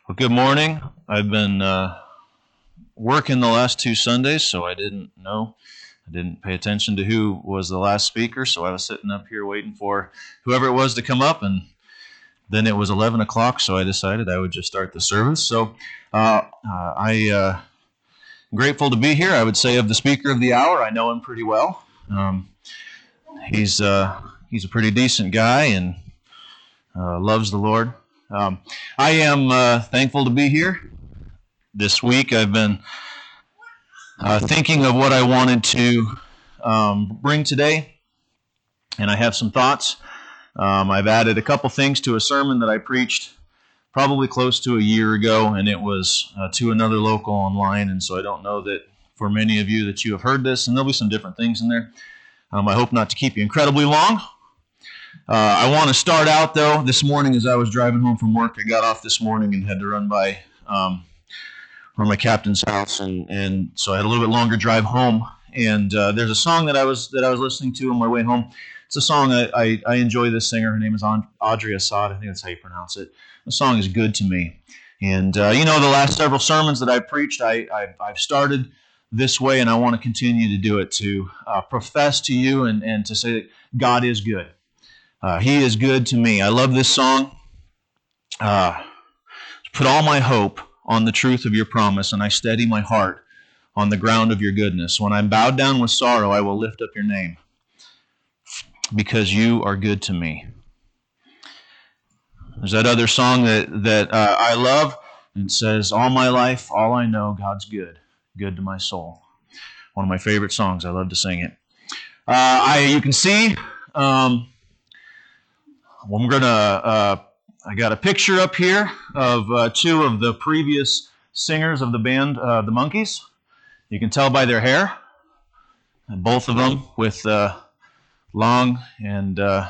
Well, good morning. I've been working the last two Sundays, so I didn't know. I didn't pay attention to who was the last speaker, so I was sitting up here waiting for whoever it was to come up, and then it was 11 o'clock, so I decided I would just start the service. So I'm grateful to be here. I would say of the speaker of the hour, I know him pretty well. He's a pretty decent guy and loves the Lord. I am thankful to be here. This week I've been thinking of what I wanted to bring today, and I have some thoughts. I've added a couple things to a sermon that I preached probably close to a year ago, and it was to another local online, and so I don't know that for many of you that you have heard this, and there'll be some different things in there. I hope not to keep you incredibly long. I want to start out, though, this morning as I was driving home from work. I got off this morning and had to run by my captain's house, and so I had a little bit longer drive home. And there's a song that I was listening to on my way home. It's a song I enjoy. This singer, her name is Audrey Assad. I think that's how you pronounce it. The song is good to me. And the last several sermons that I preached, I've started this way, and I want to continue to do it, to profess to you and to say that God is good. He is good to me. I love this song. Put all my hope on the truth of your promise, and I steady my heart on the ground of your goodness. When I'm bowed down with sorrow, I will lift up your name, because you are good to me. There's that other song that I love. It says, all my life, all I know, God's good to my soul. One of my favorite songs. I love to sing it. You can see... I got a picture up here of two of the previous singers of the band, the Monkees. You can tell by their hair, and both of them with long hair.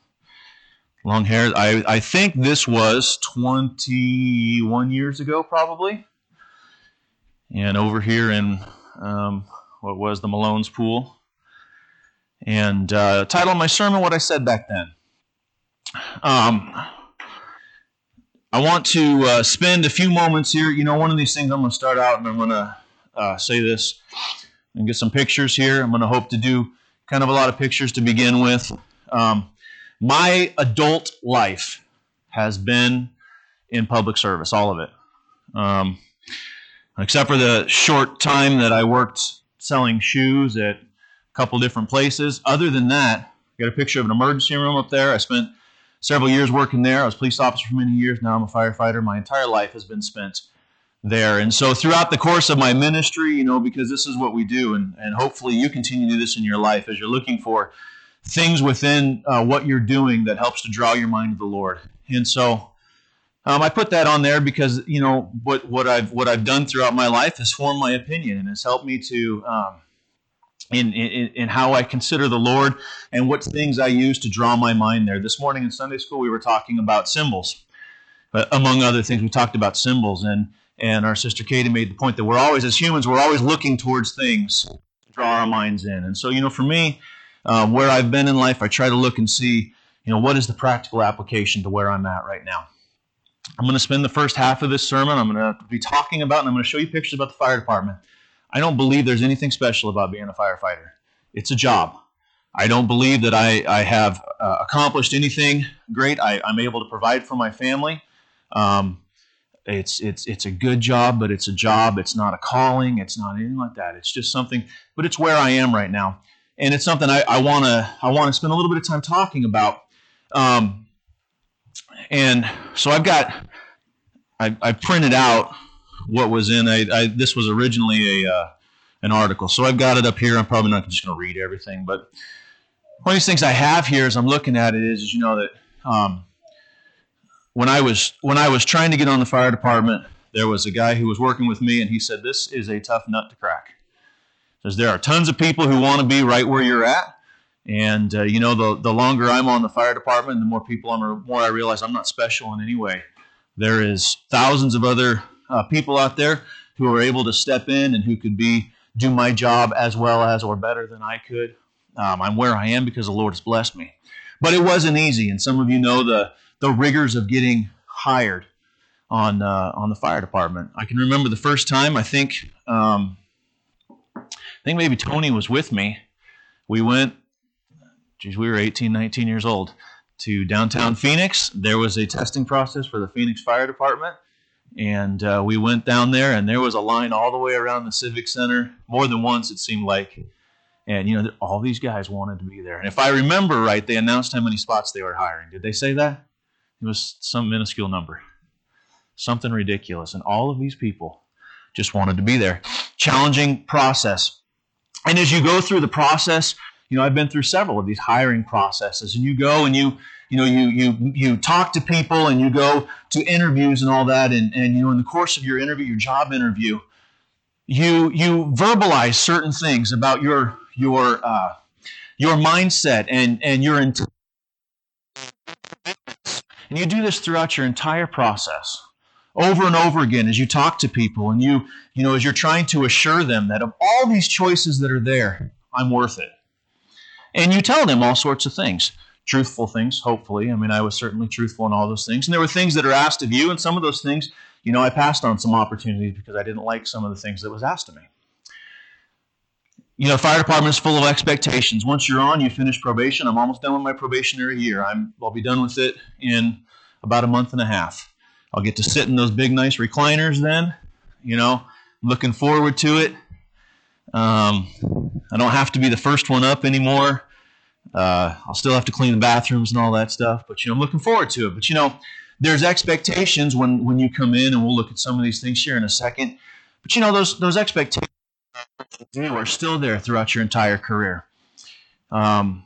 I think this was 21 years ago, probably. And over here in what was the Malone's Pool. And title of my sermon, What I Said Back Then. I want to spend a few moments here. One of these things I'm going to start out and I'm going to say this and get some pictures here. I'm going to hope to do kind of a lot of pictures to begin with. My adult life has been in public service, all of it. Except for the short time that I worked selling shoes at a couple different places. Other than that, I got a picture of an emergency room up there. I spent several years working there. I was a police officer for many years. Now I'm a firefighter. My entire life has been spent there. And so throughout the course of my ministry, because this is what we do, and hopefully you continue to do this in your life as you're looking for things within what you're doing that helps to draw your mind to the Lord. And so I put that on there because, what I've done throughout my life has formed my opinion and has helped me to... in how I consider the Lord and what things I use to draw my mind there. This morning in Sunday school, we were talking about symbols. But among other things, we talked about symbols. And our sister Katie made the point that we're always, as humans, we're always looking towards things to draw our minds in. And so, for me, where I've been in life, I try to look and see, what is the practical application to where I'm at right now. I'm going to spend the first half of this sermon. I'm going to be talking about, and I'm going to show you pictures about the fire department. I don't believe there's anything special about being a firefighter. It's a job. I don't believe that I have accomplished anything great. I'm able to provide for my family. It's a good job, but it's a job. It's not a calling. It's not anything like that. It's just something, but it's where I am right now, and it's something I want to spend a little bit of time talking about. And so I printed out what was in this was originally an article, so I've got it up here. I'm probably not just going to read everything, but one of these things I have here as I'm looking at it is that when I was trying to get on the fire department, there was a guy who was working with me, and he said, "This is a tough nut to crack." He says there are tons of people who want to be right where you're at, and the longer I'm on the fire department, the more more I realize I'm not special in any way. There is thousands of other people out there who are able to step in and who could do my job as well as or better than I could. I'm where I am because the Lord has blessed me. But it wasn't easy, and some of you know the rigors of getting hired. on the fire department. I can remember the first time. I think maybe Tony was with me. We went. Geez, we were 18, 19 years old to downtown Phoenix. There was a testing process for the Phoenix Fire Department. And we went down there, and there was a line all the way around the Civic Center, more than once it seemed like. And, you know, all these guys wanted to be there. And if I remember right, they announced how many spots they were hiring. Did they say that? It was some minuscule number. Something ridiculous. And all of these people just wanted to be there. Challenging process. And as you go through the process, you know, I've been through several of these hiring processes. And you go and you talk to people, and you go to interviews and all that, and you know, in the course of your interview, your job interview, you verbalize certain things about your mindset and your intent. And you do this throughout your entire process, over and over again, as you talk to people, and you know, as you're trying to assure them that of all these choices that are there, I'm worth it. And you tell them all sorts of things. Truthful things, hopefully. I mean, I was certainly truthful in all those things. And there were things that are asked of you, and some of those things, you know, I passed on some opportunities because I didn't like some of the things that was asked of me. You know, fire department is full of expectations. Once you're on, you finish probation. I'm almost done with my probationary year. I'll be done with it in about a month and a half. I'll get to sit in those big, nice recliners then. You know, looking forward to it. I don't have to be the first one up anymore. I'll still have to clean the bathrooms and all that stuff, but you know, I'm looking forward to it. But you know, there's expectations when you come in, and we'll look at some of these things here in a second. But you know, those expectations are still there throughout your entire career. One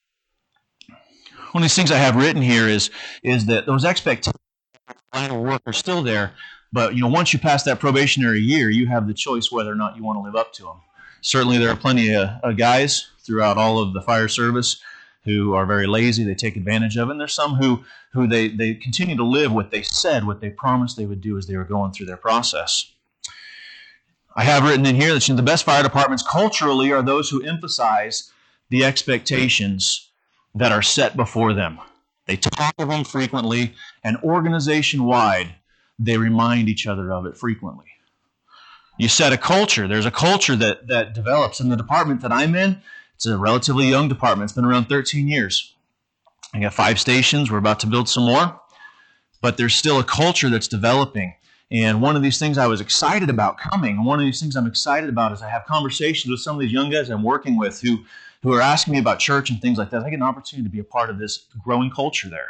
of these things I have written here is that those expectations of work are still there, but you know, once you pass that probationary year, you have the choice whether or not you want to live up to them. Certainly, there are plenty of guys throughout all of the fire service who are very lazy. They take advantage of it. And there's some who they continue to live what they said, what they promised they would do as they were going through their process. I have written in here that the best fire departments culturally are those who emphasize the expectations that are set before them. They talk of them frequently, and organization-wide, they remind each other of it frequently. You set a culture. There's a culture that develops. In the department that I'm in, it's a relatively young department. It's been around 13 years. I got 5 stations. We're about to build some more. But there's still a culture that's developing. And one of these things I was excited about coming, and one of these things I'm excited about is I have conversations with some of these young guys I'm working with who are asking me about church and things like that. I get an opportunity to be a part of this growing culture there.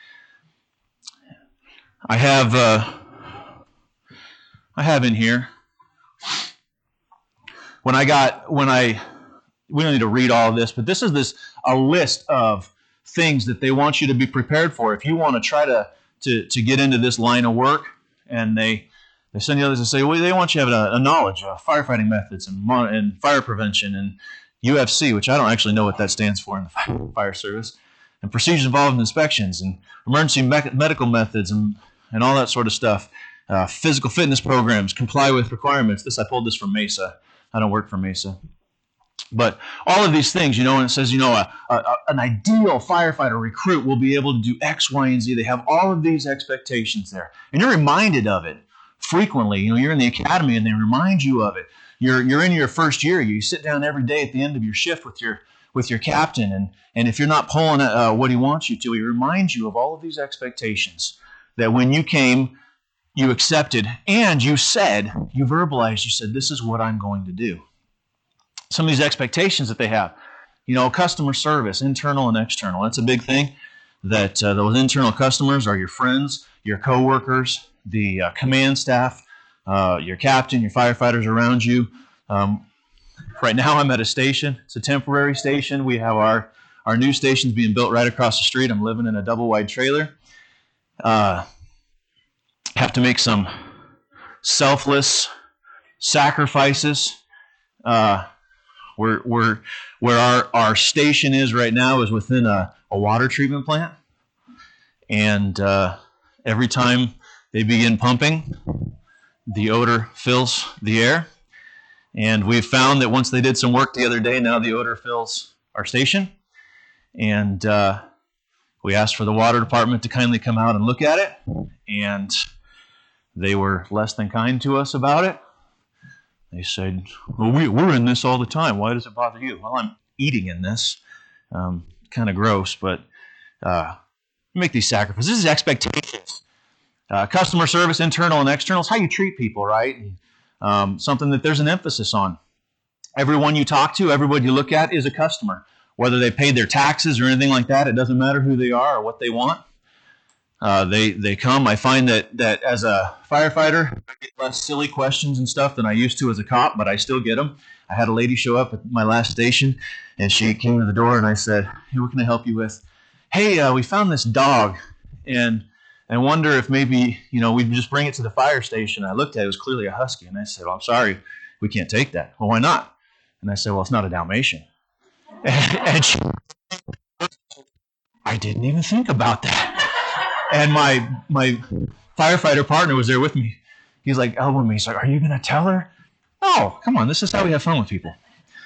I have in here, we don't need to read all of this, but this is a list of things that they want you to be prepared for if you want to try to get into this line of work. And they send you others to say, well, they want you to have a knowledge of firefighting methods and fire prevention and UFC, which I don't actually know what that stands for in the fire service, and procedures involved in inspections and emergency medical methods and all that sort of stuff. Physical fitness programs, comply with requirements. I pulled this from Mesa. I don't work for Mesa. But all of these things, and it says, an ideal firefighter recruit will be able to do X, Y, and Z. They have all of these expectations there. And you're reminded of it frequently. You're in the academy and they remind you of it. You're in your first year. You sit down every day at the end of your shift with your captain. And if you're not pulling what he wants you to, he reminds you of all of these expectations that when you came, you accepted, and you verbalized, you said, this is what I'm going to do. Some of these expectations that they have, customer service, internal and external. That's a big thing, that those internal customers are your friends, your coworkers, the command staff, your captain, your firefighters around you. Right now I'm at a station. It's a temporary station. We have our new stations being built right across the street. I'm living in a double-wide trailer. Have to make some selfless sacrifices. Where our station is right now is within a water treatment plant. And every time they begin pumping, the odor fills the air. And we've found that once they did some work the other day, now the odor fills our station. And we asked for the water department to kindly come out and look at it. And They were less than kind to us about it. They said, well, we're in this all the time. Why does it bother you? Well, I'm eating in this. Kind of gross, but make these sacrifices. This is expectations. Customer service, internal and external, is how you treat people, right? And, something that there's an emphasis on. Everyone you talk to, everybody you look at is a customer. Whether they paid their taxes or anything like that, it doesn't matter who they are or what they want. They come. I find that as a firefighter, I get less silly questions and stuff than I used to as a cop, but I still get them. I had a lady show up at my last station, and she came to the door, and I said, hey, what can I help you with? Hey, we found this dog, and wonder if maybe, we'd just bring it to the fire station. I looked at it, it was clearly a husky, and I said, well, I'm sorry, we can't take that. Well, why not? And I said, well, it's not a Dalmatian. And she, I didn't even think about that. And my firefighter partner was there with me. He's like elbowing me. He's like, are you going to tell her? Oh, come on. This is how we have fun with people.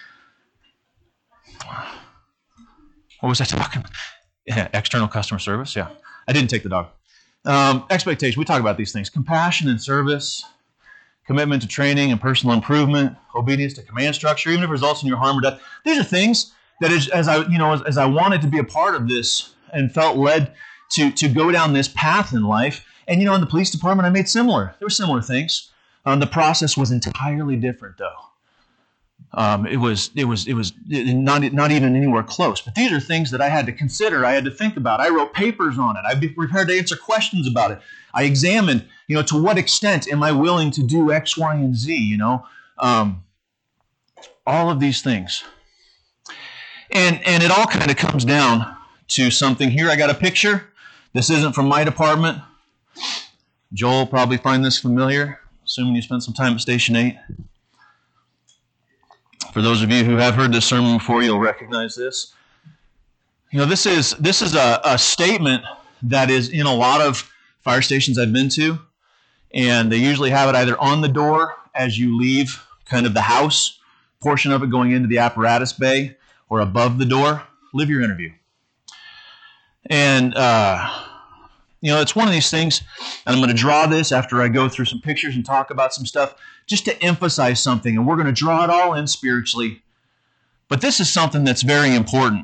What was I talking about? Yeah, external customer service. Yeah. I didn't take the dog. Expectation. We talk about these things. Compassion and service. Commitment to training and personal improvement. Obedience to command structure, even if it results in your harm or death. These are things that as I wanted to be a part of this and felt led to go down this path in life. And, in the police department, I made there were similar things. The process was entirely different, though. It was not even anywhere close. But these are things that I had to consider. I had to think about. I wrote papers on it. I'd be prepared to answer questions about it. I examined, to what extent am I willing to do X, Y, and Z, all of these things. And it all kind of comes down to something here. I got a picture. This isn't from my department. Joel will probably find this familiar, assuming you spent some time at Station 8. For those of you who have heard this sermon before, you'll recognize this. This is a statement that is in a lot of fire stations I've been to, and they usually have it either on the door as you leave kind of the house portion of it going into the apparatus bay, or above the door. Live your interview. And, it's one of these things, and I'm going to draw this after I go through some pictures and talk about some stuff, just to emphasize something, and we're going to draw it all in spiritually. But this is something that's very important.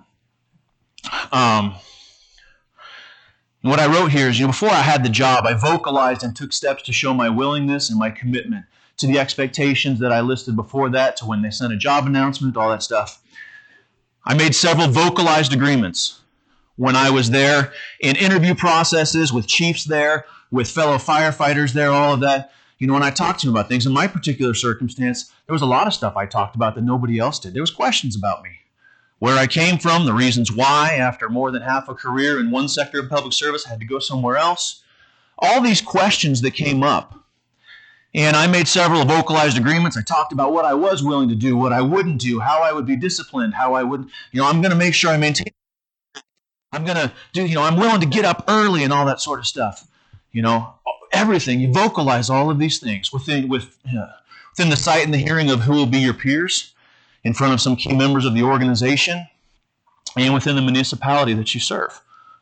What I wrote here is, before I had the job, I vocalized and took steps to show my willingness and my commitment to the expectations that I listed before that, to when they sent a job announcement, all that stuff. I made several vocalized agreements when I was there in interview processes with chiefs there, with fellow firefighters there, all of that. When I talked to them about things, in my particular circumstance, there was a lot of stuff I talked about that nobody else did. There was questions about me. Where I came from, the reasons why, after more than half a career in one sector of public service, I had to go somewhere else. All these questions that came up. And I made several vocalized agreements. I talked about what I was willing to do, what I wouldn't do, how I would be disciplined, how I would, I'm going to make sure I maintain. I'm going to do, I'm willing to get up early and all that sort of stuff. Everything. You vocalize all of these things within the sight and the hearing of who will be your peers, in front of some key members of the organization, and within the municipality that you serve.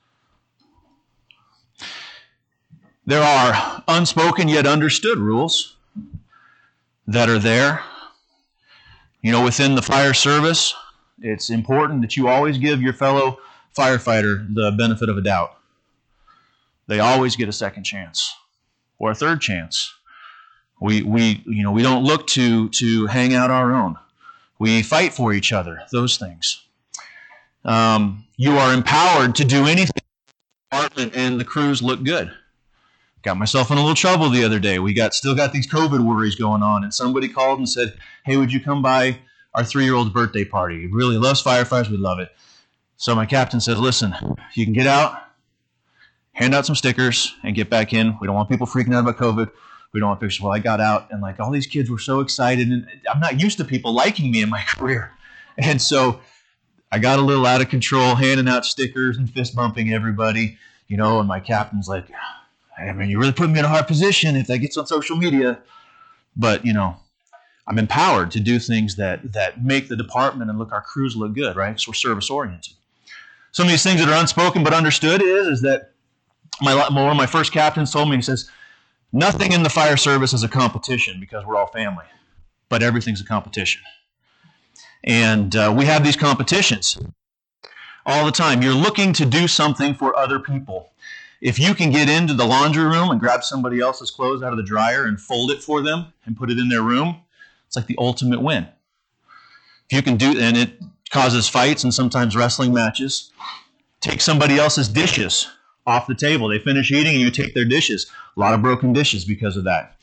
There are unspoken yet understood rules that are there. Within the fire service, it's important that you always give your fellow firefighter the benefit of a doubt. They always get a second chance or a third chance. We don't look to hang out our own. We fight for each other, those things. You are empowered to do anything. The department and the crews look good. Got myself in a little trouble the other day. Still got these COVID worries going on, and somebody called and said, hey, would you come by our 3-year-old's birthday party? He really loves firefighters. We'd love it. So my captain says, listen, you can get out, hand out some stickers, and get back in. We don't want people freaking out about COVID. We don't want pictures. Well, I got out, and all these kids were so excited, and I'm not used to people liking me in my career. And so I got a little out of control, handing out stickers and fist bumping everybody, and my captain's like, you really put me in a hard position if that gets on social media. But, I'm empowered to do things that make the department and our crews look good, right? So we're service-oriented. Some of these things that are unspoken but understood is that one of my first captains told me, he says, Nothing in the fire service is a competition because we're all family, but everything's a competition. And we have these competitions all the time. You're looking to do something for other people. If you can get into the laundry room and grab somebody else's clothes out of the dryer and fold it for them and put it in their room, it's like the ultimate win. If you can do, and it causes fights and sometimes wrestling matches. Take somebody else's dishes off the table. They finish eating and you take their dishes. A lot of broken dishes because of that.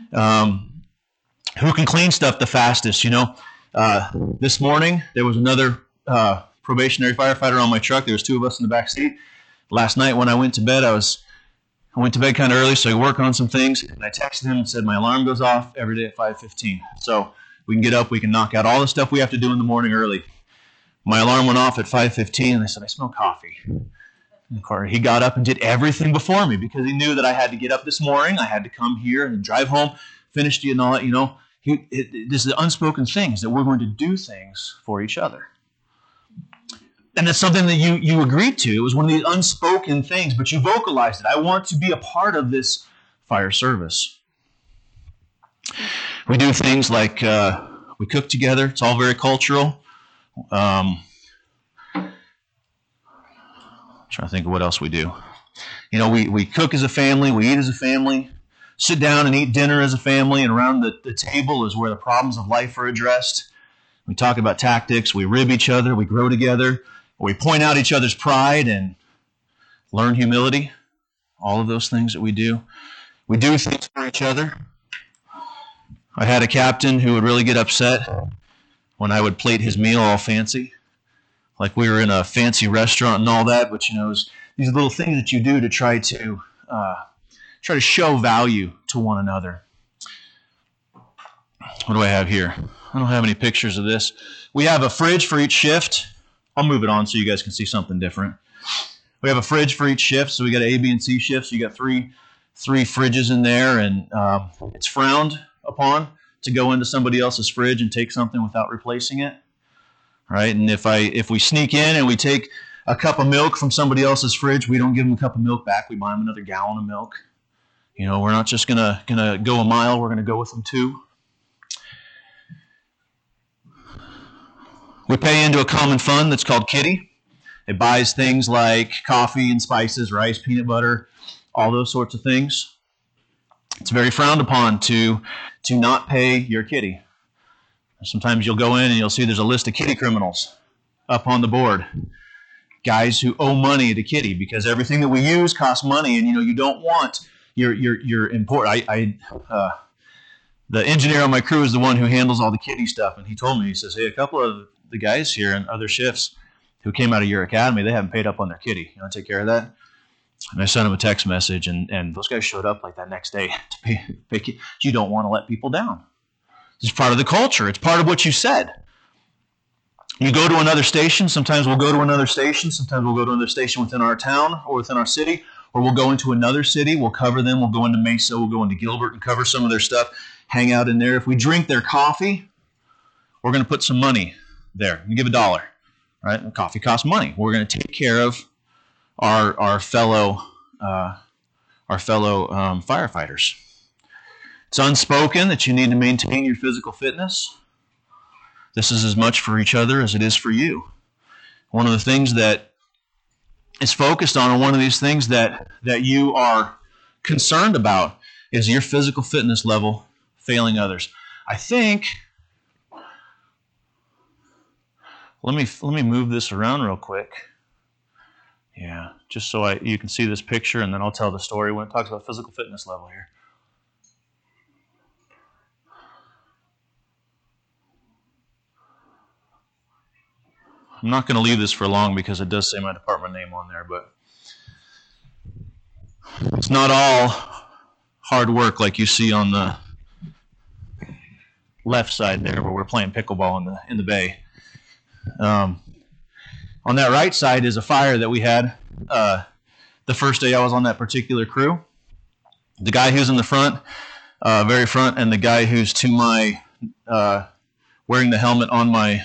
Who can clean stuff the fastest? This morning there was another probationary firefighter on my truck. There was two of us in the back seat. Last night when I went to bed, I went to bed kind of early so I could work on some things. And I texted him and said my alarm goes off every day at 5:15. So we can get up, we can knock out all the stuff we have to do in the morning early. My alarm went off at 5:15 and I said, I smell coffee. And of course, he got up and did everything before me because he knew that I had to get up this morning. I had to come here and drive home, finish and all that, This is the unspoken things that we're going to do things for each other. And it's something that you agreed to. It was one of these unspoken things, but you vocalized it. I want to be a part of this fire service. We do things like we cook together. It's all very cultural. Trying to think of what else we do. We cook as a family. We eat as a family. Sit down and eat dinner as a family, and around the table is where the problems of life are addressed. We talk about tactics. We rib each other. We grow together. We point out each other's pride and learn humility. All of those things that we do. We do things for each other. I had a captain who would really get upset when I would plate his meal all fancy, like we were in a fancy restaurant and all that. But these little things that you do to try to show value to one another. What do I have here? I don't have any pictures of this. We have a fridge for each shift. I'll move it on so you guys can see something different. We have a fridge for each shift, so we got an A, B, and C shift. So you got three fridges in there, and it's frowned upon to go into somebody else's fridge and take something without replacing it. All right, and if we sneak in and we take a cup of milk from somebody else's fridge, we don't give them a cup of milk back. We buy them another gallon of milk. We're not just gonna go a mile. We're gonna go with them 2. We pay into a common fund that's called Kitty. It buys things like coffee and spices, rice, peanut butter, all those sorts of things. It's very frowned upon to not pay your kitty. Sometimes you'll go in and you'll see there's a list of kitty criminals up on the board. Guys who owe money to kitty because everything that we use costs money, and you don't want your import. The engineer on my crew is the one who handles all the kitty stuff, and he told me, he says, hey, a couple of the guys here in other shifts who came out of your academy, they haven't paid up on their kitty. You want to take care of that? And I sent him a text message, and those guys showed up like that next day to pay. You don't want to let people down. It's part of the culture. It's part of what you said. You go to another station. Sometimes we'll go to another station. Sometimes we'll go to another station within our town or within our city, or we'll go into another city. We'll cover them. We'll go into Mesa. We'll go into Gilbert and cover some of their stuff, hang out in there. If we drink their coffee, we're going to put some money there and give $1. Right? And coffee costs money. We're going to take care of our fellow firefighters. It's unspoken that you need to maintain your physical fitness. This is as much for each other as it is for you. One of the things that is focused on, or one of these things that you are concerned about, is your physical fitness level failing others. I think, let me move this around real quick. Yeah, just so you can see this picture, and then I'll tell the story when it talks about physical fitness level here. I'm not going to leave this for long because it does say my department name on there, but it's not all hard work like you see on the left side there where we're playing pickleball in the bay. On that right side is a fire that we had the first day I was on that particular crew. The guy who's in the front, very front, and the guy who's to my wearing the helmet on my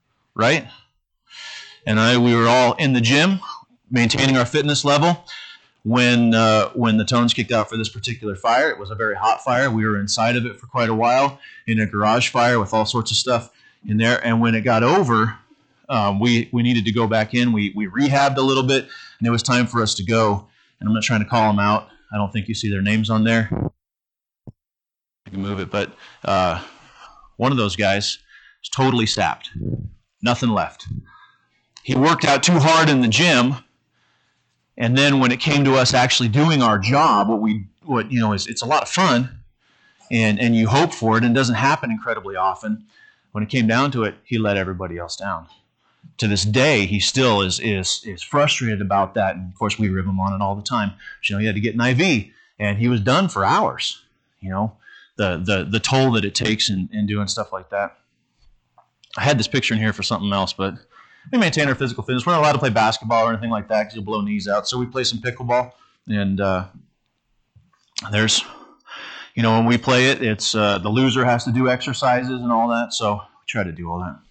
right, and we were all in the gym, maintaining our fitness level. when the tones kicked out for this particular fire. It was a very hot fire. We were inside of it for quite a while in a garage fire with all sorts of stuff in there. And when it got over, we needed to go back in. We rehabbed a little bit, and it was time for us to go. And I'm not trying to call them out. I don't think you see their names on there. I can move it, but one of those guys is totally sapped. Nothing left. He worked out too hard in the gym, and then when it came to us actually doing our job, it's a lot of fun, and you hope for it, and it doesn't happen incredibly often. When it came down to it, he let everybody else down. To this day, he still is frustrated about that, and of course we rib him on it all the time. He had to get an IV, and he was done for hours. The toll that it takes in doing stuff like that. I had this picture in here for something else, but we maintain our physical fitness. We're not allowed to play basketball or anything like that because you'll blow knees out. So we play some pickleball, and there's, when we play it, it's the loser has to do exercises and all that. So we try to do all that.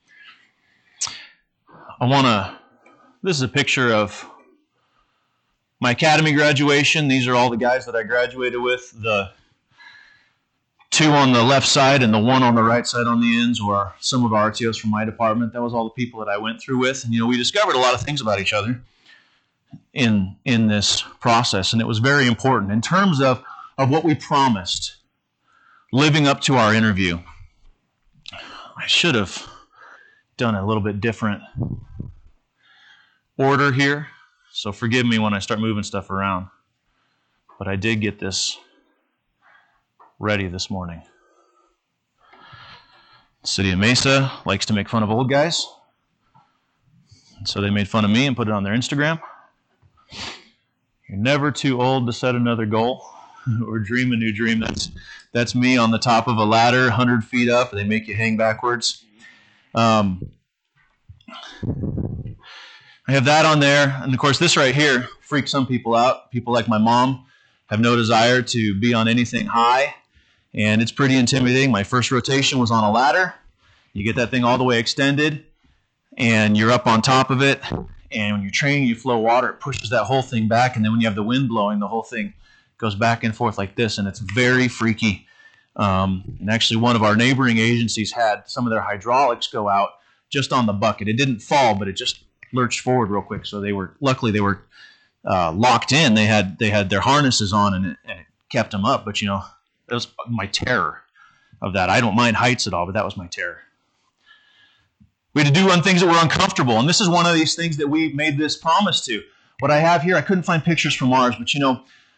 This is a picture of my academy graduation. These are all the guys that I graduated with. The two on the left side and the one on the right side on the ends were some of our RTOs from my department. That was all the people that I went through with. And, we discovered a lot of things about each other in this process. And it was very important in terms of what we promised, living up to our interview. I should have done a little bit different order here. So forgive me when I start moving stuff around. But I did get this ready this morning. The city of Mesa likes to make fun of old guys. And so they made fun of me and put it on their Instagram. You're never too old to set another goal or dream a new dream. That's me on the top of a ladder, 100 feet up. They make you hang backwards. I have that on there. And of course, this right here freaks some people out. People like my mom have no desire to be on anything high. And it's pretty intimidating. My first rotation was on a ladder. You get that thing all the way extended, and you're up on top of it. And when you're training, you flow water. It pushes that whole thing back. And then when you have the wind blowing, the whole thing goes back and forth like this. And it's very freaky. And actually, one of our neighboring agencies had some of their hydraulics go out just on the bucket. It didn't fall, but it just lurched forward real quick. So luckily they were locked in. They had their harnesses on, and it kept them up. But that was my terror of that. I don't mind heights at all, but that was my terror. We had to do things that were uncomfortable, and this is one of these things that we made this promise to. What I have here, I couldn't find pictures from ours, but you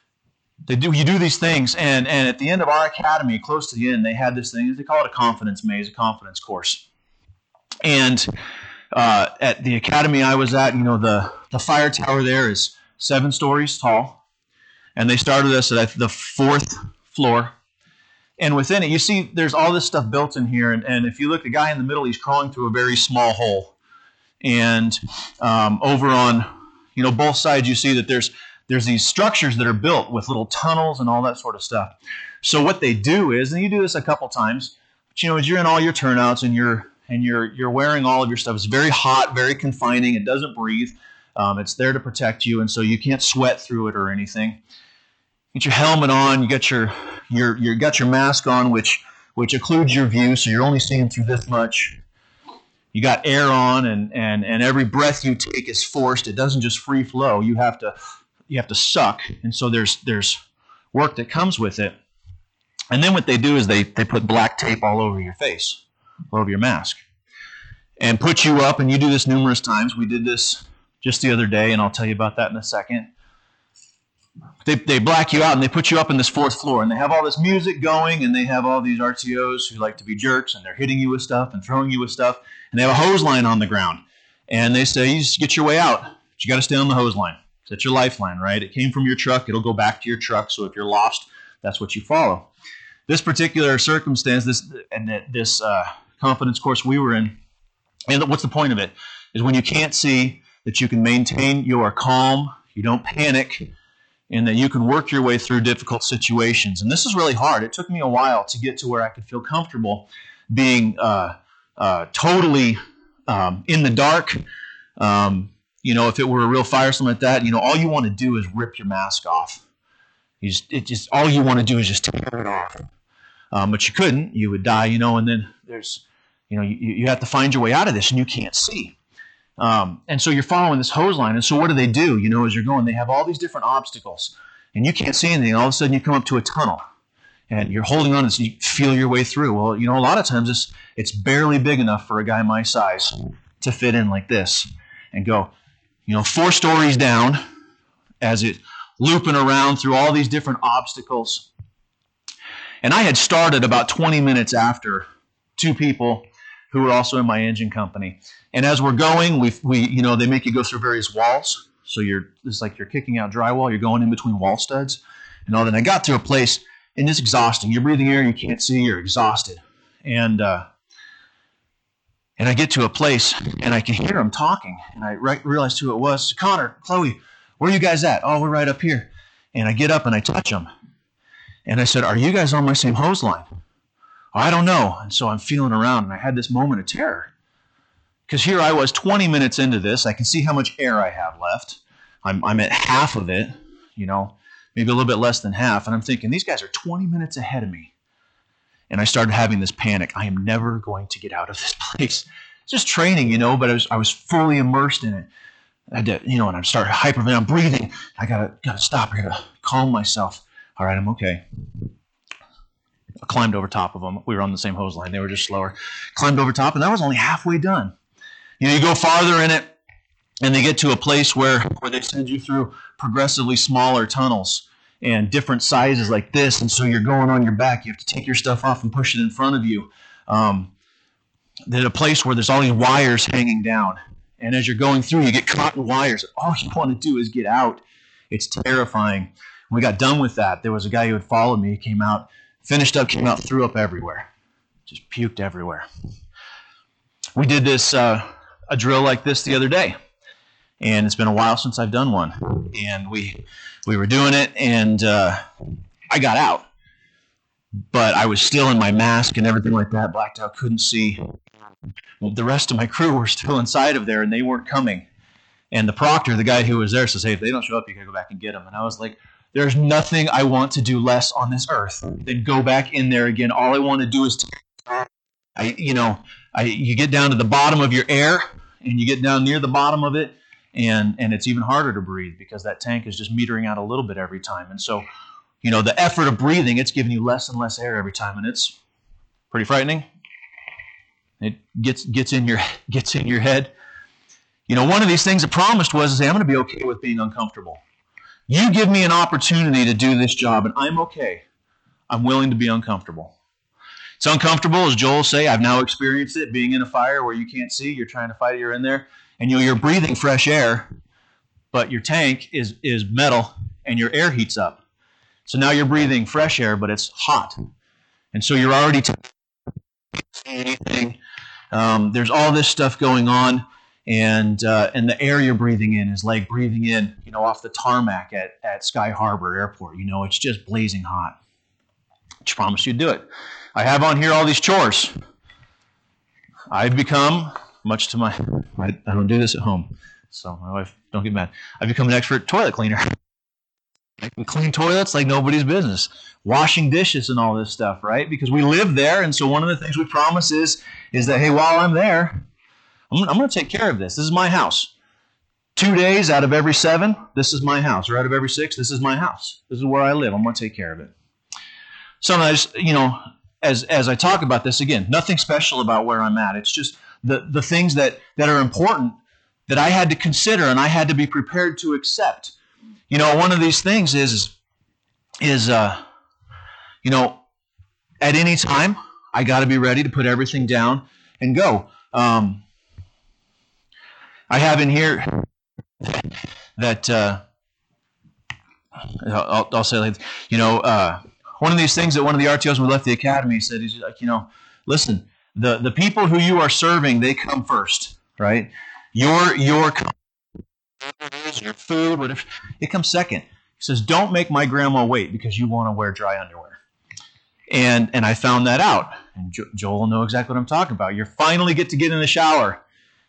do these things, and at the end of our academy, close to the end, they had this thing. They call it a confidence maze, a confidence course. And at the academy I was at, the fire tower there is 7 stories tall, and they started us at the 4th floor. And within it, you see there's all this stuff built in here. And if you look, the guy in the middle, he's crawling through a very small hole. And over on both sides, you see that there's these structures that are built with little tunnels and all that sort of stuff. So what they do is, and you do this a couple times, but as you're in all your turnouts and you're wearing all of your stuff, it's very hot, very confining. It doesn't breathe. It's there to protect you, and so you can't sweat through it or anything. Get your helmet on. You got your mask on, which occludes your view, so you're only seeing through this much. You got air on, and every breath you take is forced. It doesn't just free flow. You have to suck, and so there's work that comes with it. And then what they do is they put black tape all over your face, all over your mask, and put you up. And you do this numerous times. We did this just the other day, and I'll tell you about that in a second. They black you out, and they put you up in this 4th floor, and they have all this music going, and they have all these RTOs who like to be jerks, and they're hitting you with stuff and throwing you with stuff, and they have a hose line on the ground, and they say, you just get your way out, but you got to stay on the hose line. That's your lifeline, right? It came from your truck. It'll go back to your truck, so if you're lost, that's what you follow. This particular circumstance, this confidence course we were in, and what's the point of it, is when you can't see that you can maintain your calm, you don't panic, and that you can work your way through difficult situations. And this is really hard. It took me a while to get to where I could feel comfortable being totally in the dark, if it were a real fire or something like that, all you want to do is rip your mask off. All you want to do is just tear it off. But you couldn't. You would die, and then there's, you have to find your way out of this, and you can't see. And so you're following this hose line. And so what do? As you're going, they have all these different obstacles, and you can't see anything. All of a sudden, you come up to a tunnel, and you're holding on, and so you feel your way through. Well, a lot of times it's barely big enough for a guy my size to fit in like this and go, 4 stories down as it looping around through all these different obstacles. And I had started about 20 minutes after 2 people who were also in my engine company. And as we're going, they make you go through various walls. So it's like you're kicking out drywall. You're going in between wall studs and all that. And I got to a place, and it's exhausting. You're breathing air, you can't see, you're exhausted. And I get to a place, and I can hear them talking. And I realized who it was. Connor, Chloe, where are you guys at? Oh, we're right up here. And I get up and I touch them. And I said, are you guys on my same hose line? Oh, I don't know. And so I'm feeling around, and I had this moment of terror. Because here I was 20 minutes into this. I can see how much air I have left. I'm at half of it, maybe a little bit less than half. And I'm thinking, these guys are 20 minutes ahead of me. And I started having this panic. I am never going to get out of this place. It's just training, but I was fully immersed in it. I did, and I started hyperventilating. I'm breathing. I gotta stop here to calm myself. All right, I'm okay. I climbed over top of them. We were on the same hose line. They were just slower. Climbed over top, and I was only halfway done. You go farther in it, and they get to a place where they send you through progressively smaller tunnels and different sizes like this. And so you're going on your back. You have to take your stuff off and push it in front of you. There's a place where there's all these wires hanging down. And as you're going through, you get caught in wires. All you want to do is get out. It's terrifying. When we got done with that, there was a guy who had followed me. He came out, finished up, came out, threw up everywhere. Just puked everywhere. We did this a drill like this the other day. And it's been a while since I've done one. And we were doing it, and I got out. But I was still in my mask and everything like that, blacked out, couldn't see. The rest of my crew were still inside of there, and they weren't coming. And the proctor, the guy who was there, says, hey, if they don't show up, you got to go back and get them. And I was like, there's nothing I want to do less on this earth than go back in there again. All I want to do is you get down to the bottom of your air, and you get down near the bottom of it, and it's even harder to breathe because that tank is just metering out a little bit every time. And so, the effort of breathing, it's giving you less and less air every time, and it's pretty frightening. It gets in your head. One of these things I promised was, I'm going to be okay with being uncomfortable. You give me an opportunity to do this job, and I'm okay. I'm willing to be uncomfortable. It's uncomfortable, as Joel say. I've now experienced it, being in a fire where you can't see. You're trying to fight it. You're in there, and you're breathing fresh air, but your tank is metal, and your air heats up. So now you're breathing fresh air, but it's hot, and so you're already anything. There's all this stuff going on, and the air you're breathing in is like breathing in, off the tarmac at Sky Harbor Airport. It's just blazing hot. I promised you'd do it. I have on here all these chores. I've become, much to I don't do this at home, so my wife, don't get mad. I've become an expert toilet cleaner. I can clean toilets like nobody's business. Washing dishes and all this stuff, right? Because we live there, and so one of the things we promise is that, hey, while I'm there, I'm going to take care of this. This is my house. 2 days out of every 7, this is my house. Or out of every 6, this is my house. This is where I live. I'm going to take care of it. Sometimes, as I talk about this, again, nothing special about where I'm at. It's just the things that are important that I had to consider and I had to be prepared to accept. One of these things is at any time, I got to be ready to put everything down and go. I have in here that I'll say, like, one of these things that one of the RTOs when we left the academy said, he's like, listen, the people who you are serving, they come first, right? Your food, whatever, it comes second. He says, don't make my grandma wait because you want to wear dry underwear. And I found that out. And Joel will know exactly what I'm talking about. You finally get to get in the shower.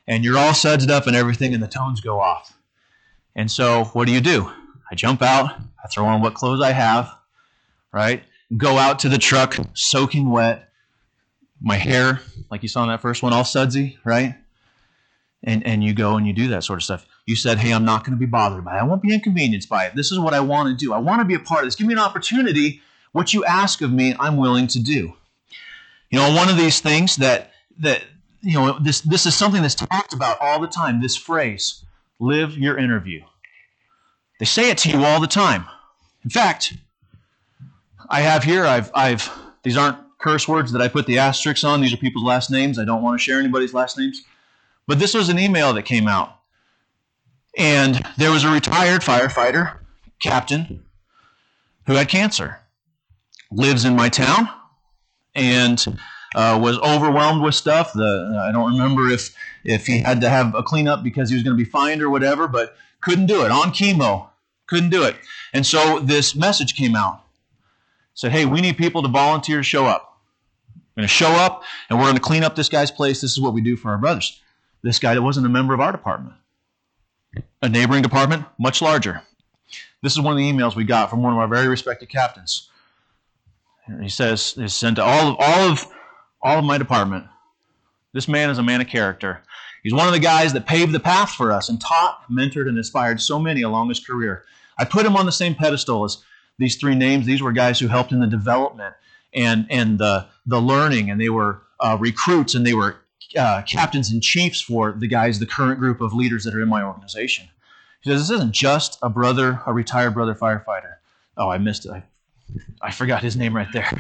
and you're all sudsed up and everything, and the tones go off. And so what do? I jump out, I throw on what clothes I have, right? Go out to the truck, soaking wet, my hair, like you saw in that first one, all sudsy, right? And you go and you do that sort of stuff. You said, hey, I'm not going to be bothered by it. I won't be inconvenienced by it. This is what I want to do. I want to be a part of this. Give me an opportunity. What you ask of me, I'm willing to do. You know, one of these things that this is something that's talked about all the time, this phrase, live your interview. They say it to you all the time. In fact, I have here, these aren't curse words that I put the asterisks on. These are people's last names. I don't want to share anybody's last names. But this was an email that came out. And there was a retired firefighter, captain, who had cancer. Lives in my town and was overwhelmed with stuff. I don't remember if he had to have a cleanup because he was going to be fined or whatever, but couldn't do it. On chemo, couldn't do it. And so this message came out. Said, hey, we need people to volunteer to show up. We're going to show up and we're going to clean up this guy's place. This is what we do for our brothers. This guy that wasn't a member of our department. A neighboring department, much larger. This is one of the emails we got from one of our very respected captains. He says, it's sent to all of my department. This man is a man of character. He's one of the guys that paved the path for us and taught, mentored, and inspired so many along his career. I put him on the same pedestal as these three names. These were guys who helped in the development and the learning, and they were recruits, and they were captains and chiefs for the guys, the current group of leaders that are in my organization. He says, this isn't just a retired brother firefighter. Oh, I missed it. I forgot his name right there.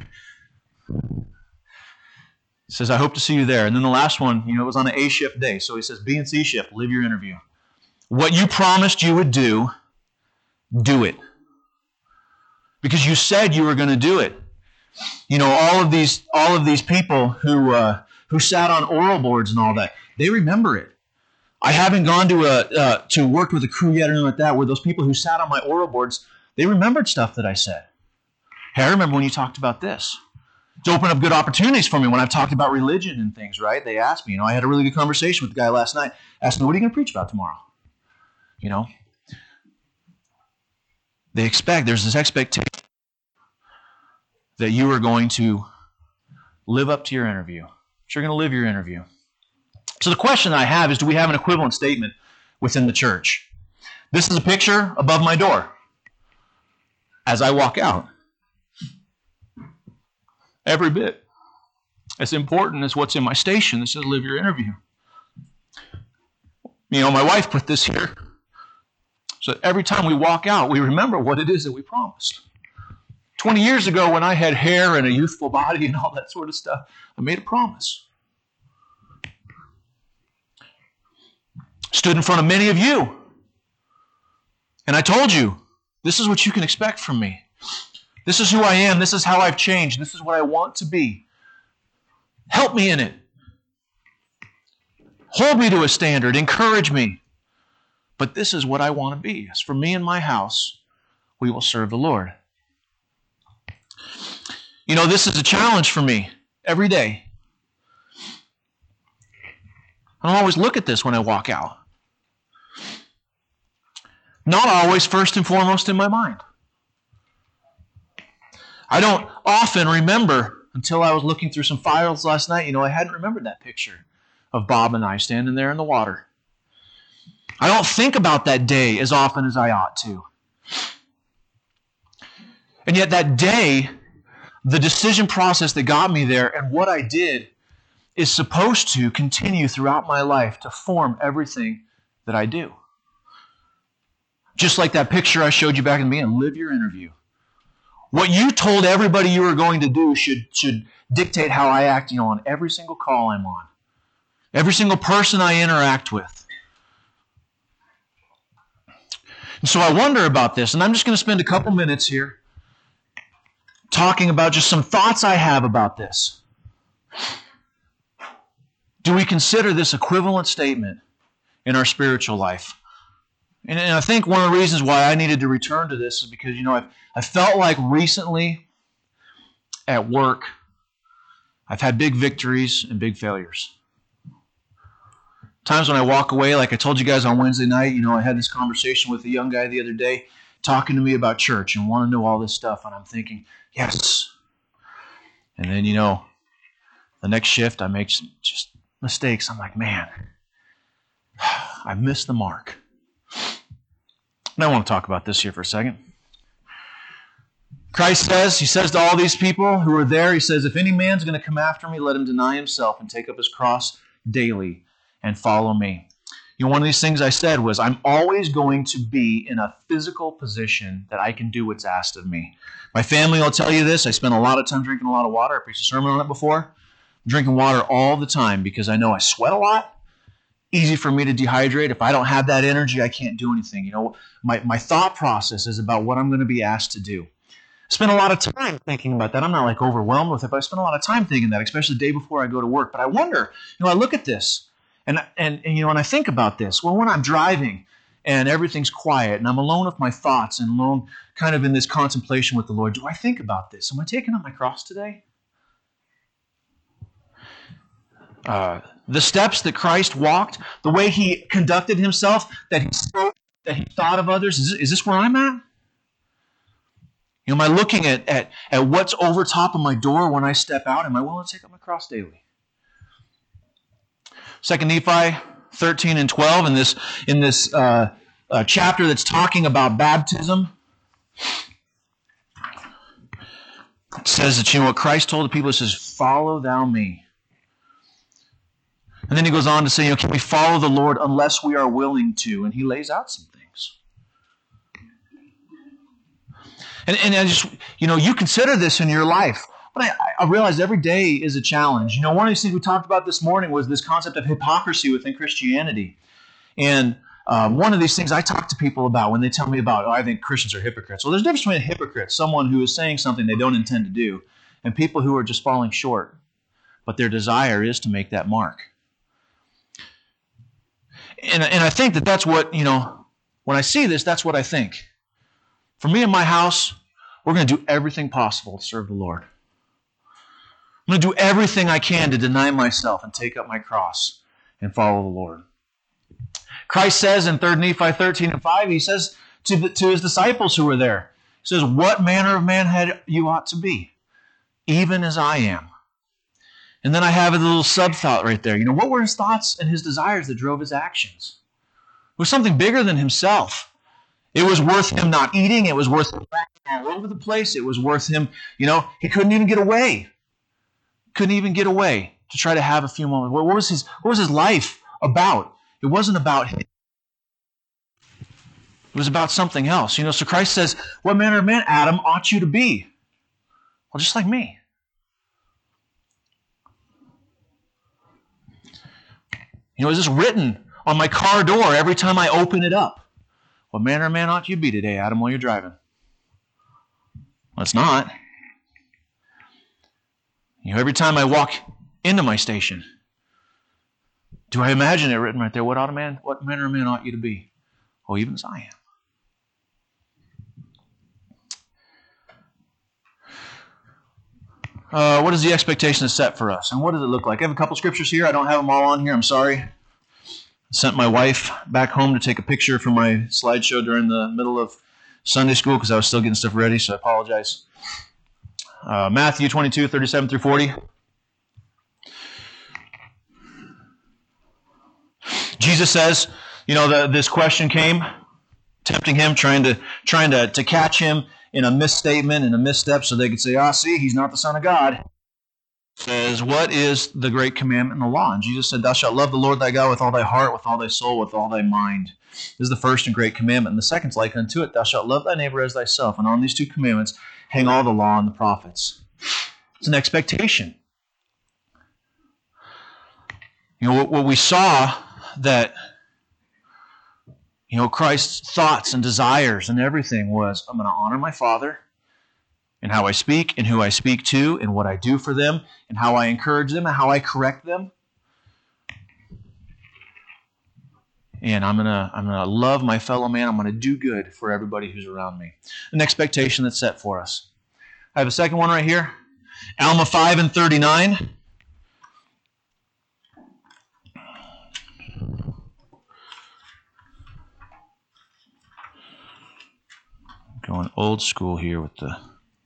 He says, I hope to see you there. And then the last one, it was on an A shift day. So he says, B and C shift, live your interview. What you promised you would do it. Because you said you were going to do it. All of these people who sat on oral boards and all that, they remember it. I haven't gone to work with a crew yet or anything like that, where those people who sat on my oral boards, they remembered stuff that I said. Hey, I remember when you talked about this. It's opened up good opportunities for me when I've talked about religion and things, right? They asked me, I had a really good conversation with the guy last night, asked me, what are you going to preach about tomorrow? There's this expectation that you are going to live up to your interview. That you're going to live your interview. So the question I have is, do we have an equivalent statement within the church? This is a picture above my door as I walk out. Every bit as important as what's in my station that says live your interview. My wife put this here. So every time we walk out, we remember what it is that we promised. 20 years ago, when I had hair and a youthful body and all that sort of stuff, I made a promise. Stood in front of many of you. And I told you, this is what you can expect from me. This is who I am. This is how I've changed. This is what I want to be. Help me in it. Hold me to a standard. Encourage me. But this is what I want to be. As for me and my house, we will serve the Lord. This is a challenge for me every day. I don't always look at this when I walk out. Not always first and foremost in my mind. I don't often remember, until I was looking through some files last night, I hadn't remembered that picture of Bob and I standing there in the water. I don't think about that day as often as I ought to. And yet that day, the decision process that got me there and what I did is supposed to continue throughout my life to form everything that I do. Just like that picture I showed you back in the beginning, live your interview. What you told everybody you were going to do should dictate how I act, on every single call I'm on. Every single person I interact with. And so I wonder about this, and I'm just going to spend a couple minutes here talking about just some thoughts I have about this. Do we consider this equivalent statement in our spiritual life? And I think one of the reasons why I needed to return to this is because, I felt like recently at work, I've had big victories and big failures. Times when I walk away, like I told you guys on Wednesday night, I had this conversation with a young guy the other day talking to me about church and want to know all this stuff. And I'm thinking, yes. And then, the next shift I make just mistakes. I'm like, man, I missed the mark. And I want to talk about this here for a second. Christ says, he says to all these people who are there, he says, if any man's going to come after me, let him deny himself and take up his cross daily and follow me. One of these things I said was, I'm always going to be in a physical position that I can do what's asked of me. My family will tell you this. I spend a lot of time drinking a lot of water. I preached a sermon on it before. I'm drinking water all the time because I know I sweat a lot. Easy for me to dehydrate. If I don't have that energy, I can't do anything. My thought process is about what I'm going to be asked to do. I spend a lot of time thinking about that. I'm not like overwhelmed with it, but I spend a lot of time thinking that, especially the day before I go to work. But I wonder, I look at this and I think about this. Well, when I'm driving and everything's quiet and I'm alone with my thoughts and alone kind of in this contemplation with the Lord, do I think about this? Am I taking up my cross today? The steps that Christ walked, the way he conducted himself, that he spoke, that he thought of others, is this where I'm at? Am I looking at what's over top of my door when I step out? Am I willing to take up my cross daily? 2 Nephi 13 and 12, in this chapter that's talking about baptism, it says that, what Christ told the people, it says, follow thou me. And then he goes on to say, can we follow the Lord unless we are willing to? And he lays out some things. And I just, you consider this in your life. But I realize every day is a challenge. One of these things we talked about this morning was this concept of hypocrisy within Christianity. And one of these things I talk to people about when they tell me about, I think Christians are hypocrites. Well, there's a difference between a hypocrite, someone who is saying something they don't intend to do, and people who are just falling short. But their desire is to make that mark. And I think that's what, when I see this, that's what I think. For me and my house, we're going to do everything possible to serve the Lord. I'm going to do everything I can to deny myself and take up my cross and follow the Lord. Christ says in 3 Nephi 13 and 5, he says to his disciples who were there, he says, what manner of man you ought to be, even as I am. And then I have a little sub-thought right there. What were his thoughts and his desires that drove his actions? It was something bigger than himself. It was worth him not eating. It was worth him all over the place. It was worth him, he couldn't even get away. Couldn't even get away to try to have a few moments. What was his life about? It wasn't about him. It was about something else. So Christ says, what manner of man, Adam, ought you to be? Well, just like me. Is this written on my car door every time I open it up? What manner of man ought you be today, Adam, while you're driving? Well, it's not. Every time I walk into my station, do I imagine it written right there? What manner of man ought you to be? Oh, even as I am. What is the expectation that's set for us? And what does it look like? I have a couple scriptures here. I don't have them all on here. I'm sorry. I sent my wife back home to take a picture for my slideshow during the middle of Sunday school because I was still getting stuff ready, so I apologize. Matthew 22, 37 through 40. Jesus says, this question came, tempting him, trying to catch him in a misstatement and a misstep so they could say, see, he's not the Son of God. Says, what is the great commandment in the law? And Jesus said, thou shalt love the Lord thy God with all thy heart, with all thy soul, with all thy mind. This is the first and great commandment. And the second's like unto it, thou shalt love thy neighbor as thyself. And on these two commandments hang all the law and the prophets. It's an expectation. What we saw that, Christ's thoughts and desires and everything was, I'm going to honor my Father in how I speak and who I speak to and what I do for them and how I encourage them and how I correct them. And I'm gonna love my fellow man. I'm going to do good for everybody who's around me. An expectation that's set for us. I have a second one right here. Alma 5 and 39. Going old school here with the...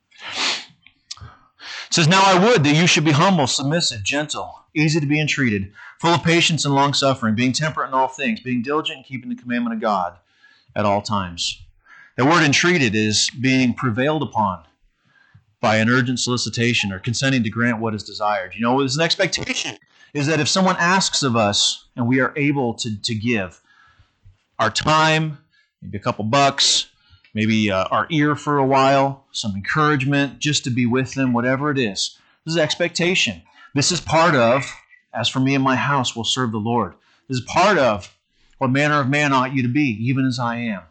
It says, now I would that you should be humble, submissive, gentle, easy to be entreated, full of patience and long-suffering, being temperate in all things, being diligent in keeping the commandment of God at all times. The word entreated is being prevailed upon by an urgent solicitation or consenting to grant what is desired. You know, there's an expectation is that if someone asks of us and we are able to give our time, maybe a couple bucks, maybe our ear for a while, some encouragement, just to be with them, whatever it is. This is expectation. This is part of, as for me and my house, will serve the Lord. This is part of what manner of man ought you to be, even as I am.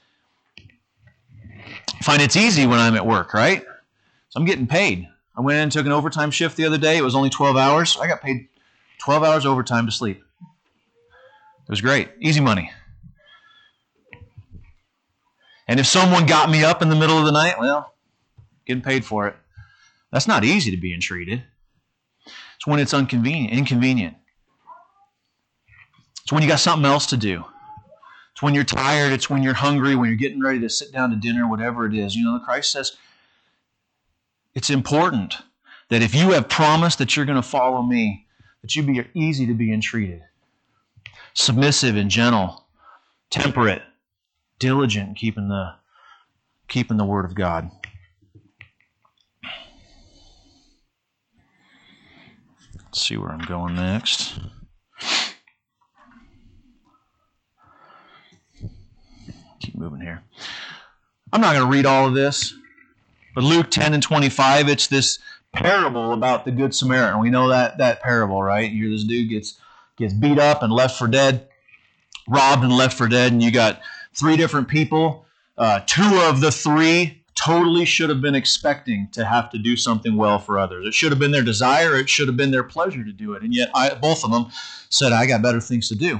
I find it's easy when I'm at work, right? So I'm getting paid. I went in and took an overtime shift the other day. It was only 12 hours. I got paid 12 hours overtime to sleep. It was great. Easy money. And if someone got me up in the middle of the night, well, getting paid for it. That's not easy to be entreated. It's when it's inconvenient. It's when you got something else to do. It's when you're tired. It's when you're hungry, when you're getting ready to sit down to dinner, whatever it is. You know, Christ says it's important that if you have promised that you're going to follow me, that you be easy to be entreated. Submissive and gentle, temperate, diligent in keeping the Word of God. Let's see where I'm going next. Keep moving here. I'm not going to read all of this, but Luke 10 and 25, it's this parable about the Good Samaritan. We know that parable, right? Here this dude gets beat up and left for dead, robbed and left for dead, and you got 3 different people. 2 of the 3 totally should have been expecting to have to do something well for others. It should have been their desire. It should have been their pleasure to do it. And yet both of them said, I got better things to do.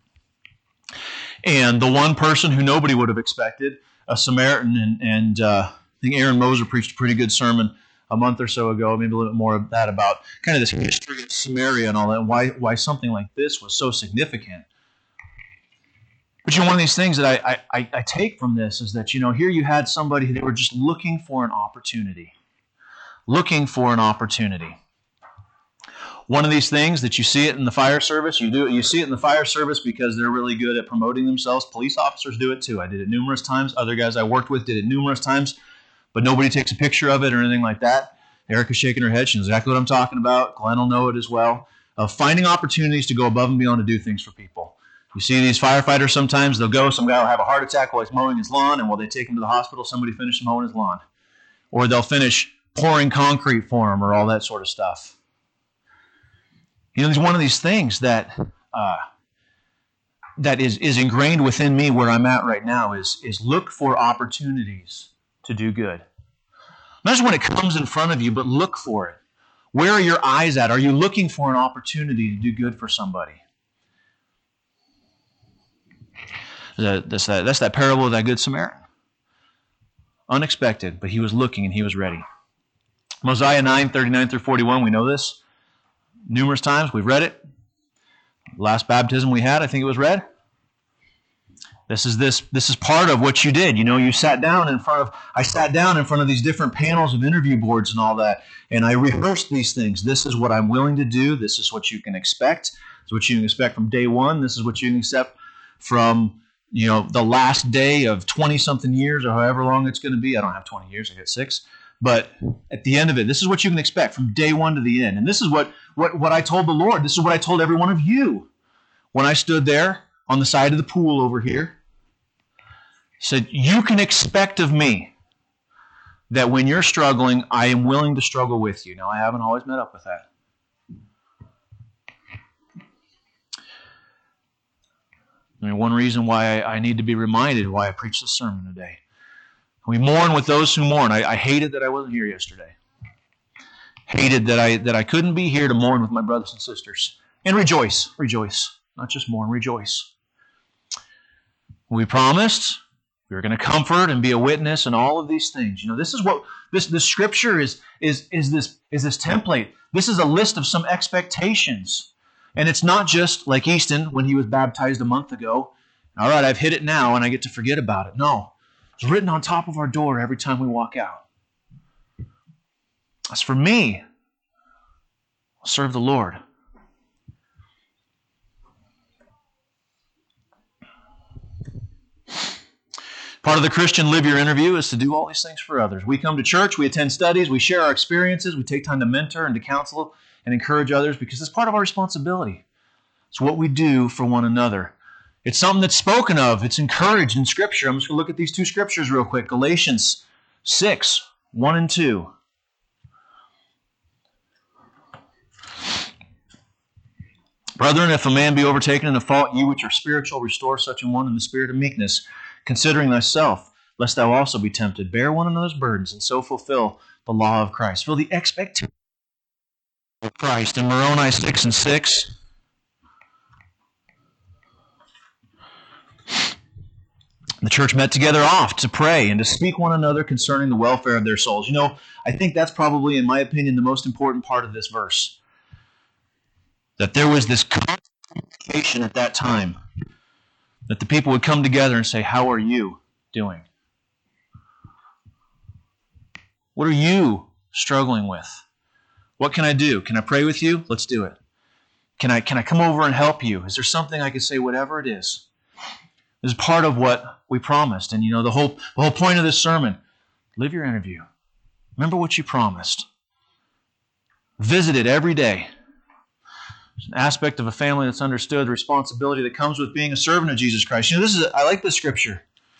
And the one person who nobody would have expected, a Samaritan, and I think Aaron Moser preached a pretty good sermon a month or so ago, maybe a little bit more of that, about kind of this history of Samaria and all that, and why something like this was so significant. But you know, one of these things that I take from this is that, you know, here you had somebody that were just looking for an opportunity. Looking for an opportunity. One of these things that you see it in the fire service, you see it in the fire service because they're really good at promoting themselves. Police officers do it too. I did it numerous times. Other guys I worked with did it numerous times, but nobody takes a picture of it or anything like that. Erica's shaking her head. She knows exactly what I'm talking about. Glenn will know it as well. Of finding opportunities to go above and beyond to do things for people. You see these firefighters sometimes, some guy will have a heart attack while he's mowing his lawn, and while they take him to the hospital, somebody finishes mowing his lawn. Or they'll finish pouring concrete for him or all that sort of stuff. You know, there's one of these things that is ingrained within me where I'm at right now is look for opportunities to do good. Not just when it comes in front of you, but look for it. Where are your eyes at? Are you looking for an opportunity to do good for somebody? That's that parable of that Good Samaritan. Unexpected, but he was looking and he was ready. Mosiah 9, 39 through 41, we know this numerous times. We've read it. Last baptism we had, I think it was read. This is part of what you did. You know, I sat down in front of these different panels of interview boards and all that, and I rehearsed these things. This is what I'm willing to do. This is what you can expect. This is what you can expect from day one. This is what you can expect from, you know, the last day of 20-something years or however long it's going to be. I don't have 20 years. I got 6. But at the end of it, this is what you can expect from day one to the end. And this is what I told the Lord. This is what I told every one of you when I stood there on the side of the pool over here. Said, you can expect of me that when you're struggling, I am willing to struggle with you. Now, I haven't always met up with that. I mean, one reason why I need to be reminded why I preach this sermon today. We mourn with those who mourn. I hated that I wasn't here yesterday. Hated that I couldn't be here to mourn with my brothers and sisters. And rejoice. Rejoice. Not just mourn, rejoice. We promised we were going to comfort and be a witness and all of these things. You know, this is what this scripture is this template. This is a list of some expectations. And it's not just like Easton when he was baptized a month ago. All right, I've hit it now and I get to forget about it. No. It's written on top of our door every time we walk out. As for me, I'll serve the Lord. Part of the Christian Live Your Interview is to do all these things for others. We come to church, we attend studies, we share our experiences, we take time to mentor and to counsel and encourage others because it's part of our responsibility. It's what we do for one another. It's something that's spoken of. It's encouraged in Scripture. I'm just going to look at these two scriptures real quick. Galatians 6, 1 and 2. Brethren, if a man be overtaken in a fault, you which are spiritual, restore such an one in the spirit of meekness, considering thyself, lest thou also be tempted. Bear one another's burdens, and so fulfill the law of Christ. Feel the expectation of Christ. In Moroni 6 and 6, the church met together oft to pray and to speak one another concerning the welfare of their souls. You know, I think that's probably, in my opinion, the most important part of this verse. That there was this communication at that time. That the people would come together and say, how are you doing? What are you struggling with? What can I do? Can I pray with you? Let's do it. Can I come over and help you? Is there something I can say? Whatever it is. This is part of what we promised. And you know, the whole point of this sermon, live your interview. Remember what you promised. Visit it every day. It's an aspect of a family that's understood the responsibility that comes with being a servant of Jesus Christ. You know, I like this scripture.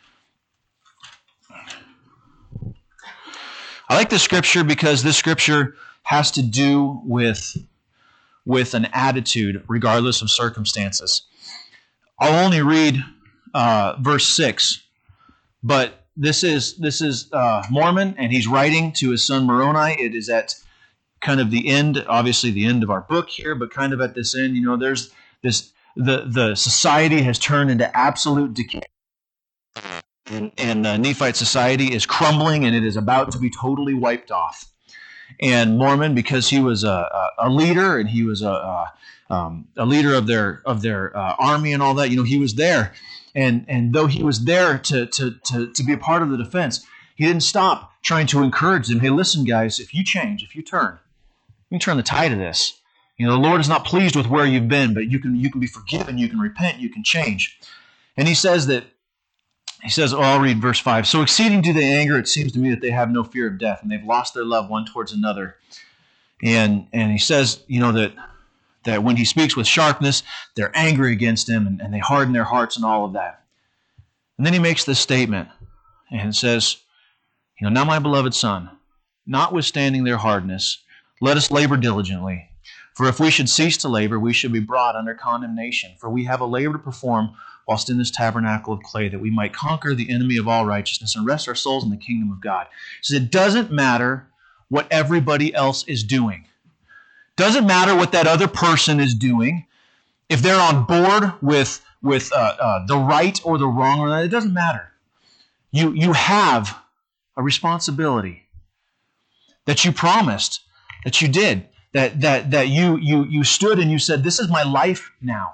I like this scripture because this scripture has to do with an attitude regardless of circumstances. I'll only read verse 6, but this is Mormon, and he's writing to his son Moroni. It is at kind of the end, obviously the end of our book here, but kind of at this end, you know, there's this, the society has turned into absolute decay. And Nephite society is crumbling, and it is about to be totally wiped off. And Mormon, because he was a leader, and he was a leader of their army and all that, you know, he was there. And though he was there to be a part of the defense, he didn't stop trying to encourage them. Hey, listen, guys, if you change, if you turn, you can turn the tide of this. You know, the Lord is not pleased with where you've been, but you can be forgiven, you can repent, you can change. And he says, I'll read verse 5. So exceeding to the anger, it seems to me that they have no fear of death, and they've lost their love one towards another. And he says, you know, that when he speaks with sharpness, they're angry against him, and they harden their hearts and all of that. And then he makes this statement, and says, you know, now my beloved son, notwithstanding their hardness, let us labor diligently. For if we should cease to labor, we should be brought under condemnation. For we have a labor to perform whilst in this tabernacle of clay, that we might conquer the enemy of all righteousness and rest our souls in the kingdom of God. He says it doesn't matter what everybody else is doing. Doesn't matter what that other person is doing. If they're on board with the right or the wrong, or it doesn't matter. You have a responsibility that you promised, that you did, that you stood and you said, this is my life now.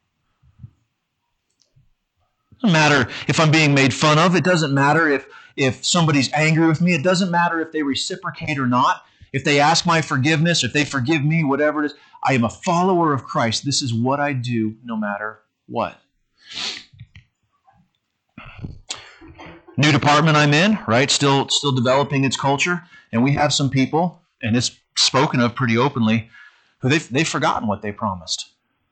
It doesn't matter if I'm being made fun of. It doesn't matter if somebody's angry with me. It doesn't matter if they reciprocate or not. If they ask my forgiveness, if they forgive me, whatever it is, I am a follower of Christ. This is what I do no matter what. New department I'm in, right? Still developing its culture. And we have some people, and it's spoken of pretty openly, who they've forgotten what they promised.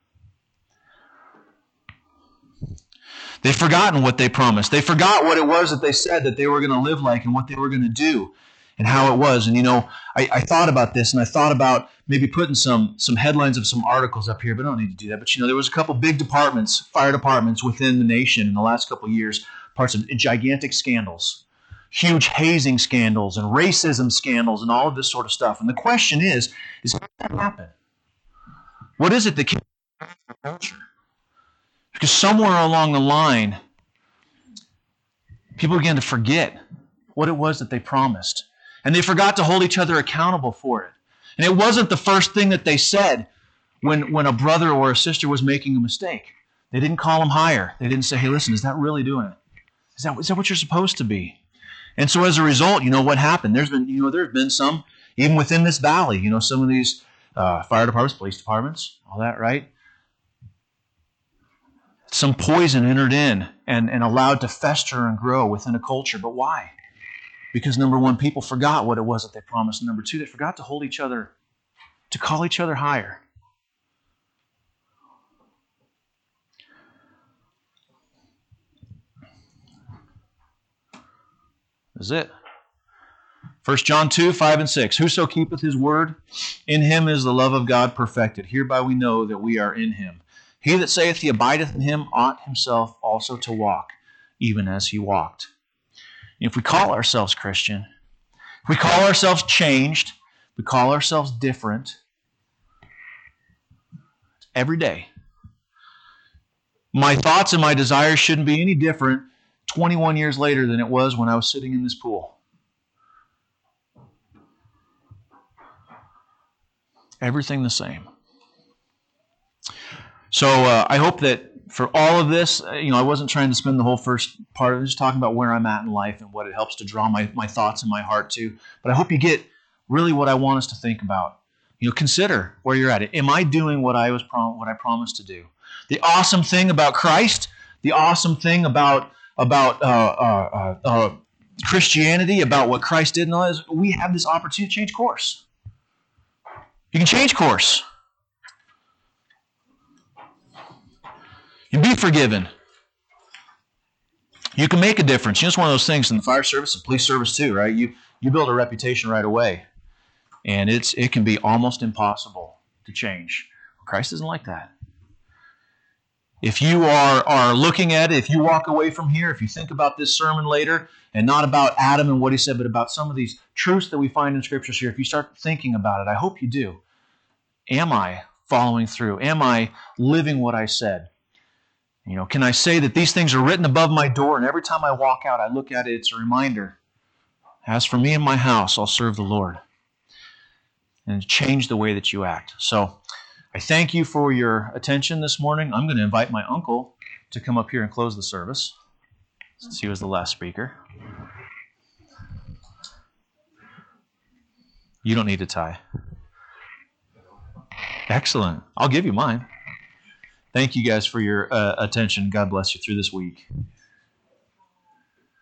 They've forgotten what they promised. They forgot what it was that they said that they were going to live like and what they were going to do and how it was. And, you know, I thought about this, and I thought about maybe putting some headlines of some articles up here, but I don't need to do that. But, you know, there was a couple big departments, fire departments within the nation in the last couple of years, parts of gigantic scandals, huge hazing scandals and racism scandals and all of this sort of stuff. And the question is how did that happen? What is it that came from culture? Because somewhere along the line, people began to forget what it was that they promised. And they forgot to hold each other accountable for it. And it wasn't the first thing that they said when a brother or a sister was making a mistake. They didn't call them higher. They didn't say, hey, listen, is that really doing it? Is that what you're supposed to be? And so as a result, what happened? There's been some, even within this valley, some of these fire departments, police departments, all that, right? Some poison entered in and allowed to fester and grow within a culture. But why? Because number one, people forgot what it was that they promised. And number two, they forgot to hold each other, to call each other higher. That's it. 1 John 2, 5 and 6. Whoso keepeth his word, in him is the love of God perfected. Hereby we know that we are in him. He that saith he abideth in him ought himself also to walk, even as he walked. If we call ourselves Christian, if we call ourselves changed, we call ourselves different every day. My thoughts and my desires shouldn't be any different 21 years later than it was when I was sitting in this pool. Everything the same. So I hope that for all of this, I wasn't trying to spend the whole first part of it just talking about where I'm at in life and what it helps to draw my thoughts and my heart to. But I hope you get really what I want us to think about. Consider where you're at. Am I doing what I promised to do? The awesome thing about Christ, the awesome thing about Christianity, about what Christ did, and all is we have this opportunity to change course. You can change course. You can be forgiven. You can make a difference. It's one of those things in the fire service and police service too, right? You build a reputation right away, and it can be almost impossible to change. Christ isn't like that. If you are looking at it, if you walk away from here, if you think about this sermon later, and not about Adam and what he said, but about some of these truths that we find in Scriptures here, if you start thinking about it, I hope you do. Am I following through? Am I living what I said? Can I say that these things are written above my door, and every time I walk out, I look at it, it's a reminder. As for me and my house, I'll serve the Lord. And change the way that you act. So, I thank you for your attention this morning. I'm going to invite my uncle to come up here and close the service, since he was the last speaker. You don't need a tie. Excellent. I'll give you mine. Thank you guys for your attention. God bless you through this week.